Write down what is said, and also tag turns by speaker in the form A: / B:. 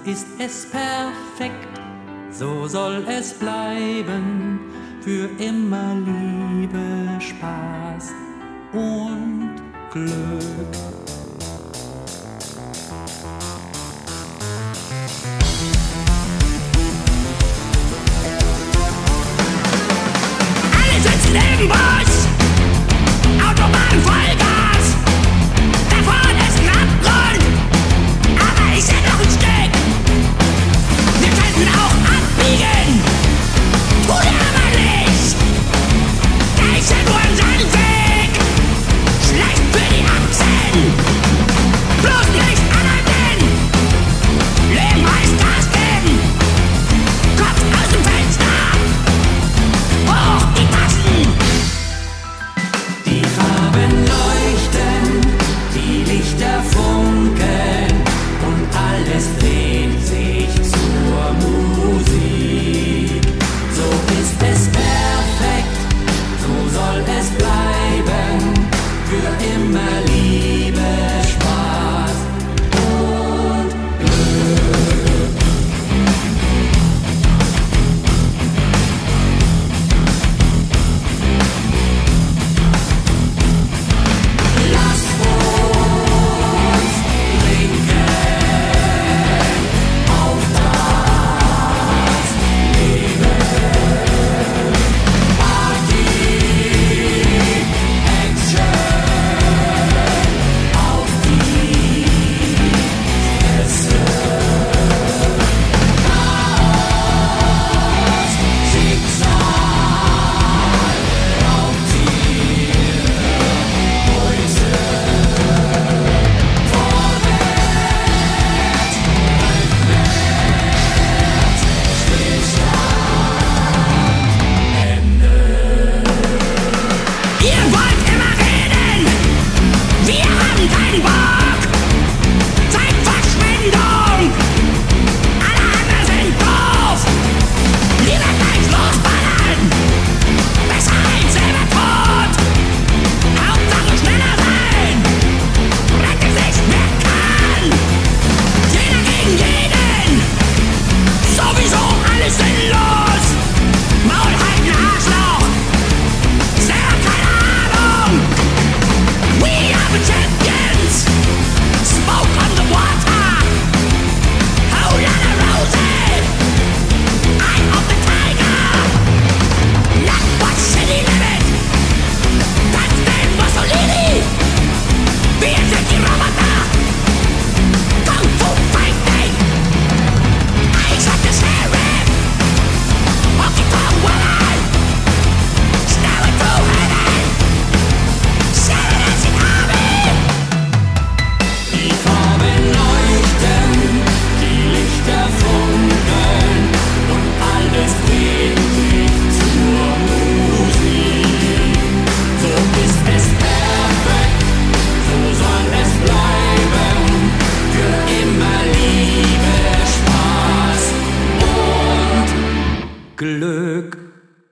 A: ist es perfekt, so soll es bleiben, für immer Liebe, Spaß und Glück.
B: Alle sitzen im Bus, Autobahn Vollgas, da vorne ist ein Abgrund, aber ich seh noch ein Stück. Wir könnten auch abbiegen, tun aber nicht. Da ist ja nur ein Sandweg, schlecht für die Achsen. Bloß nicht anhalten, Leben heißt Gas geben. Kopf aus dem Fenster, hoch die Tassen.
A: Die Farben leuchten, die Lichter funkeln und alles dreht sich zur Musik. So ist es perfekt, so soll es bleiben, für immer Liebe.